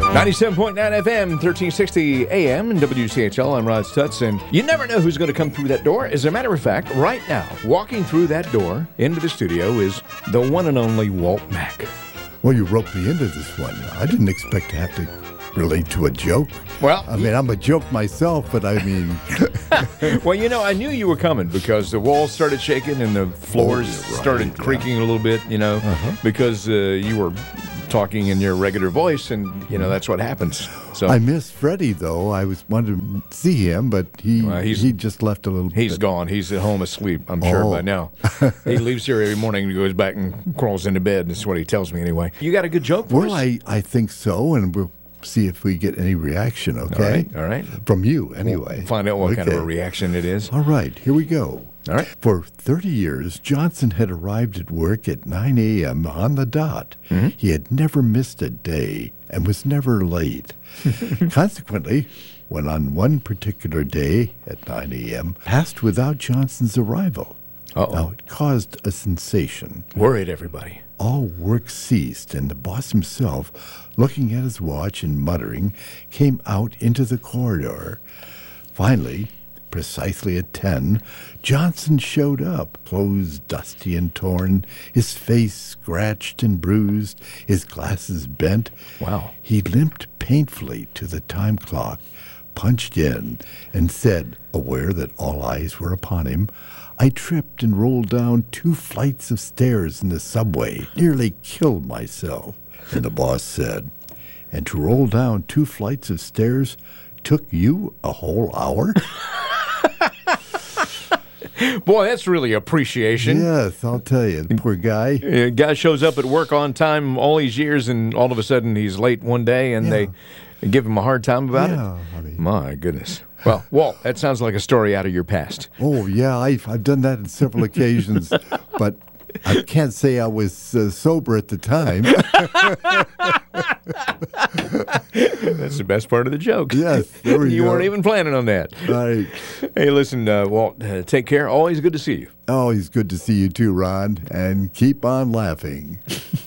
97.9 FM, 1360 AM, and WCHL. I'm Rod Stutz, and you never know who's going to come through that door. As a matter of fact, right now, walking through that door into the studio is the one and only Walt Mack. Well, you roped me into this one. I didn't expect to have to relate to a joke. Well, I mean, I'm a joke myself, but I mean... Well, you know, I knew you were coming because the walls started shaking and the floors started creaking a little bit, you know, because you were talking in your regular voice, and, you know, that's what happens. So I miss Freddie, though. I wanted to see him, but he just left a little bit. He's gone. He's at home asleep, I'm sure, by now. He leaves here every morning and goes back and crawls into bed. That's what he tells me anyway. You got a good joke for us? Well, I think so, and we'll see if we get any reaction, okay? All right. From you, anyway. We'll find out what kind of a reaction it is. All right, here we go. All right. For 30 years, Johnson had arrived at work at 9 a.m. on the dot. He had never missed a day and was never late. Consequently, when on one particular day at 9 a.m. passed without Johnson's arrival, now it caused a sensation. Worried everybody. All work ceased, and the boss himself, looking at his watch and muttering, came out into the corridor. Finally, precisely at 10, Johnson showed up, clothes dusty and torn, his face scratched and bruised, his glasses bent. Wow. He limped painfully to the time clock, punched in, and said, aware that all eyes were upon him, I tripped and rolled down 2 flights of stairs in the subway, nearly killed myself. And the boss said, and to roll down 2 flights of stairs took you a whole hour? Boy, that's really appreciation. Yes, I'll tell you. Poor guy. A guy shows up at work on time all these years, and all of a sudden he's late one day, and they give him a hard time about it. I mean, my goodness. Well, Walt, that sounds like a story out of your past. Oh, yeah, I've done that on several occasions, but I can't say I was sober at the time. That's the best part of the joke. Yes, there we go. You weren't even planning on that. Right. Hey, listen, Walt, take care. Always good to see you. Always good to see you too, Ron, and keep on laughing.